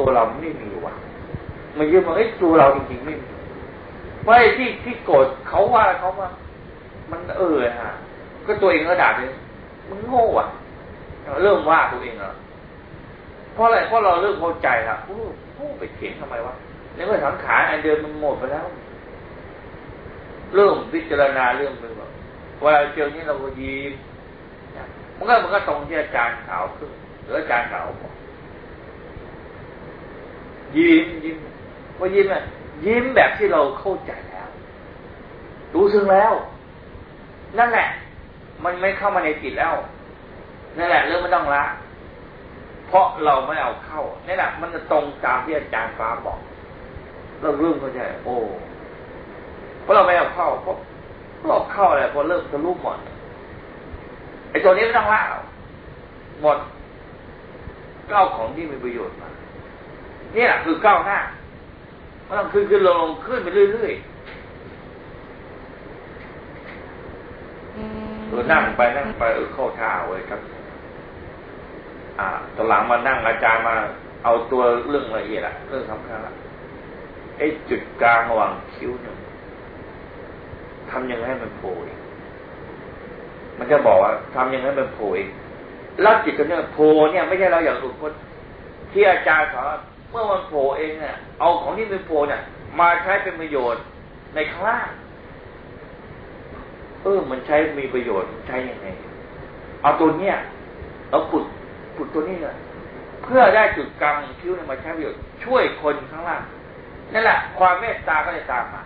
ตัวเราไม่มีว่ะมันยึดมาตัวเราจริงๆไม่มีไม่ที่โกรธเขาว่ามันฮะก็ตัวเองก็ด่าเลยมึงโง่อ่ะเริ่มว่าตัวเองอ่ะเพราะอะไรเพราะเราเริ่มเข้าใจละไปเถียงทำไมวะในเมื่อสังขารอันเดิมมันหมดไปแล้วเริ่มพิจารณาเรื่องนึงแบบเวลาเจอนี้เราก็ยิ้มมันก็ตรงที่อาจารย์ขาวขึ้นหรืออาจารย์ขาวบอกยิ้มว่ายิ้มอ่ะยิ้มแบบที่เราเข้าใจแล้วรู้ซึ้งแล้วนั่นแหละมันไม่เข้ามาในจิตแล้วนั่นแหละเรื่องไม่ต้องละเพราะเราไม่เอาเข้านี่แหละมันจะตรงตามที่อาจารย์ฟ้าบอกเราเริ่มเข้าใจเพราะเราไม่เอาเข้าเพราะเราเข้าอะไรพอเริ่มทะลุหมดไอ้ตัวนี้ไม่ต้องละหมดก้าวของที่มีประโยชน์มานี่แหละคือก้าวหน้ามันต้องขึ้นลงขึ้นไปเรื่อยๆนั่งไปเข้าท่าเว้ยครับตอนหลังมานั่งอาจารย์มาเอาตัวเรื่องละเอียดเรื่องสำคัญไอ้จุดกลางระหว่างคิ้วเนี่ยทำยังไงให้มันโผล่มันจะบอกว่าทำยังไงให้มันโผล่แล้วจิตตัวนี้โผล่เนี่ยไม่ใช่เราอย่างหลุดพ้นที่อาจารย์สอนเมื่อมันโผล่เองเนี่ยเอาของที่มันโผล่เนี่ยมาใช้เป็นประโยชน์ในข้างล่างมันใช้มีประโยชน์ใช้ยังไงเอาตัวเนี้ยเอาปุดตัวนี้เนี่ยเพื่อได้จุดกลางคิ้วเนี่ยมาใช้ประโยชน์ช่วยคนข้างล่างนั่นแหละความเมตตาก็จะตามมา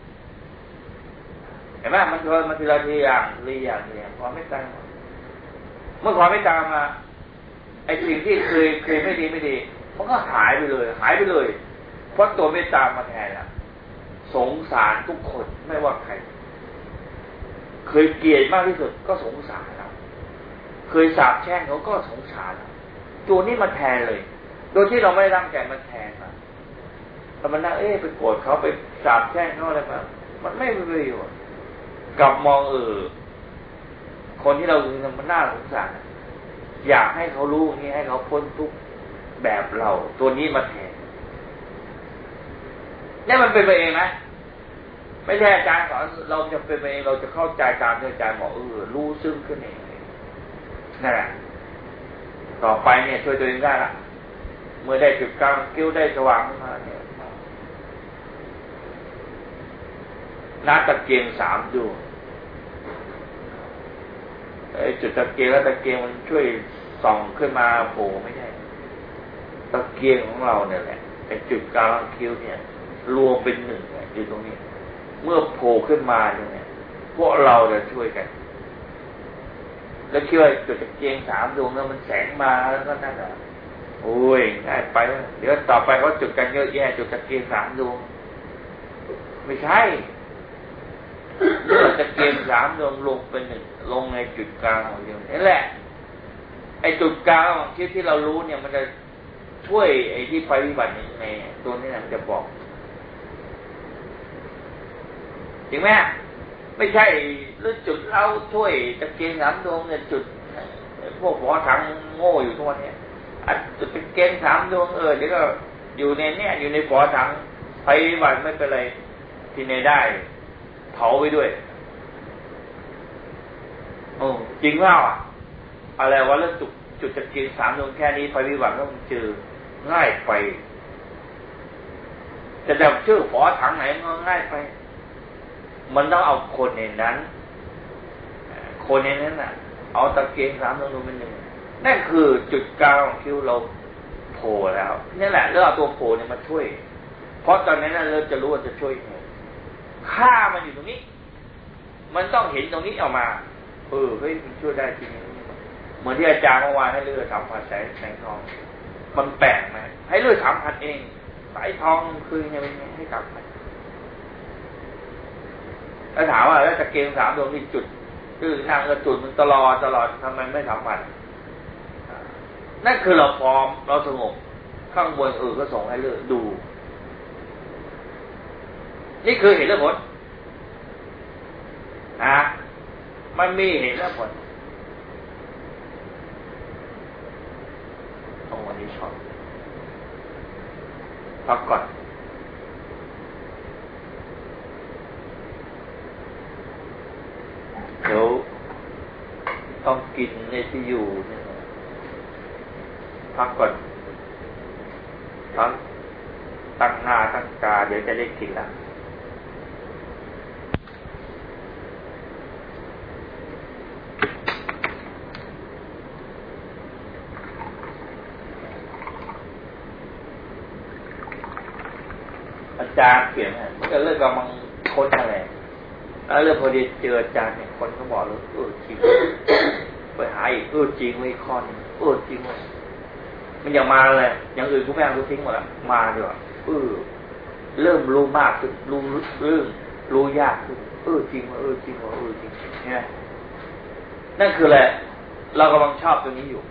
เห็นไหมมันทีละทีอย่างความเมตตาเมื่อความเมตตามาไอ้สิ่งที่เคยไม่ดีมันก็หายไปเลยเพราะตัวเมตตามาแทนละสงสารทุกคนไม่ว่าใครเคยเกลียดมากที่สุดก็สงสารเราเคยสาปแช่งเขาก็สงสารเราตัวนี้มาแทนเลยโดยที่เราไม่ตั้งใจมันแทนมาแต่มันน่าไปโกรธเขาไปสาปแช่งเขาอะไรมามันไม่มีประโยชน์กลับมองคนที่เราคือมันน่าสงสารอยากให้เขารู้นี่ให้เขาพ้นทุกแบบเราตัวนี้มาแทนนี่มันเป็นไปเองนะไม่ใช่อาจารย์สอนเราจะเป็นไปเองเราจะเข้าใจตามที่อาจารย์บอกรู้ซึ้งขึ้นเองนั่นแหละต่อไปเนี่ยช่วยตัวเองได้ละเมื่อได้จุดกลางคิ้วได้สว่างขึ้นมาเนี่ยนัดตะเกียง3 ดวงจุดตะเกียงแล้วตะเกียงมันช่วยส่องขึ้นมาโผล่ไม่ใช่ตะเกียงของเราเนี่ยแหละไอ้จุดกลางคิ้วเนี่ยรวมเป็น1อยู่ตรงนี้เมื่อโผล่ขึ้นมาเนี่ยพวกเราจะช่วยกันแล้วช่วยจุดตะเกียง3 ดวงแล้วมันแสงมาแล้วก็นั่นโอ้ยง่ายไปเดี๋ยวต่อไปเขาจุดกันเยอะแยะจุดตะเกียง3 ดวงไม่ใช่เมื่อตะเกียง3 ดวงลงเป็น1ลงในจุดกลางของเดียวนี่แหละไอ้จุดกลางของคิดที่เรารู้เนี่ยมันจะช่วยไอ้ที่ไปวิบัติยังไงตัวนี้จะบอกจริงไหมไม่ใช่หรือจุดเราช่วยตะเกียง3 ดวงเนี่ยจุดพวกหมอถังโง่อยู่ทุกวันนี้จุดตะเกียง3 ดวงเดี๋ยวก็อยู่ในเนี่ยอยู่ในฝอถังไปวิบัติไม่เป็นไรที่ไหนได้เผาไปด้วยจริงว่าอะไรวะเรื่องจุดตะเกียง3 ดวงแค่นี้ไปวิบัติก็มันเจอง่ายไปจะแบบชื่อฝอถังไหนก็ง่ายไปมันต้องเอาคนในนั้นเอาตะเกียง3 ดวงเป็น1นั่นคือจุดกลางของคิ้วเราโผล่แล้วนี่แหละเรื่องตัวโผล่เนี่ยมาช่วยเพราะตอนนั้นเราจะรู้ว่าจะช่วยค่ามันอยู่ตรงนี้มันต้องเห็นตรงนี้ออกมาเฮ้ยมันช่วยได้จริงเหมือนที่อาจารย์เมื่อวานให้เลือด3,000แสงทองมันแปลกไหมให้เลือด3,000เองสายทองคือยังไงให้กลับมาแล้วถามว่าแล้วตะเกียง3 ดวงที่จุดคือนั่งกระจุดมันตลอดทำไมไม่3,000นั่นคือเราพร้อมเราสงบข้างบนก็ส่งให้เลือดดูนี่คือเห็นแล้วผลมันมีเห็นแล้วผลวันนี้ชอบพักก่อนเดี๋ยวต้องกินในที่อยู่เนี่ยพักก่อนทั้งตั้งหน้าตั้งตาเดี๋ยวจะได้กินละอาจารย์เปลี่ยนมันก็เรื่องกำลังค้นอะไรแล้วเรื่องพอดีเจออาจารย์เนี่ยคนก็บอกเลยจริงไปหาอีกจริงเลยคอนจริงเลยมันอย่างมาเลยอย่างอื่นกูไม่เอาทิ้งหมดละมาดีกว่าเริ่มรู้มากขึ้นรู้เรื่องรู้ยากขึ้นจริงว่าจริงว่าจริงเนี่ยนั่นคือแหละเรากำลังชอบตรงนี้อยู่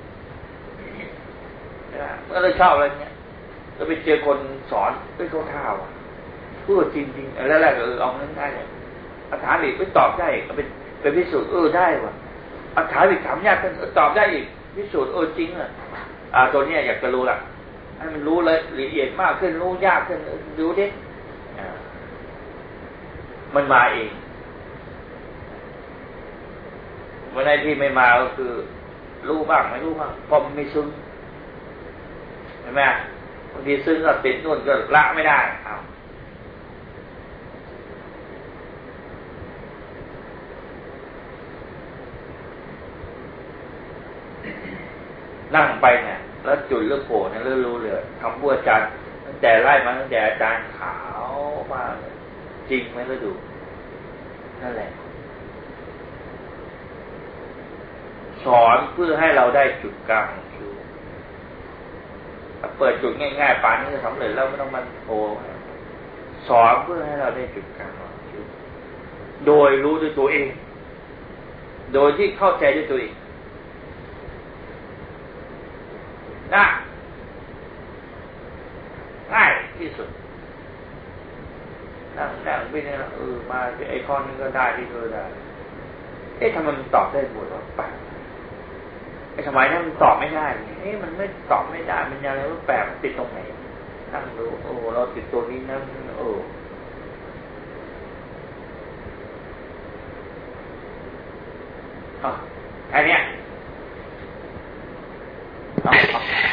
นะก็เลยชอบอะไรเงี้ยแล้วไปเจอคนสอนเขาท่าว่ะจริงจริงแล้วแรกเอาเงินได้เลยอาถรรพ์อีกไปตอบได้เอาไปพิสูจน์ได้ว่ะอาถรรพ์อีกถามยากตอบได้อีกพิสูจน์จริงอ่ะตัวนี้อยากจะรู้ละให้มันรู้เลยละเอียดมากขึ้นรู้ยากขึ้นดูดิมันมาเองวันไหนที่ไม่มาก็คือรู้บ้างไม่รู้บ้างเพราะมันไม่ซึ้งเห็นไหมบางทีซึ้งก็ติดนู่นก็ละไม่ได้นั่งไปเนี่ยแล้วจุดเรื่องโผล่เนี่ยเรื่องรู้เลยคำพูดอาจารย์ตั้งแต่ไล่มาตั้งแต่อาจารย์ขาวมาจริงไหมก็ดูนั่นแหละสอนเพื่อให้เราได้จุดกลางคือเปิดจุดง่ายๆป่านนี้จะสำเร็จแล้วไม่ต้องมันโผล่สอนเพื่อให้เราได้จุดกลางคือโดยรู้ด้วยตัวเองโดยที่เข้าใจด้วยตัวเองง่ายที่สุดนั่งไปเนี่ยมาไอคอนนึงก็ได้ที่เธอได้ทำไมมันตอบได้หมดวะแปลกทำไมนั้นมันตอบไม่ได้มันไม่ตอบไม่ได้มันยังไงว่าแปลกติดตรงไหนนั่งดูเราติดตัวนี้นั่งแค่เนี้ย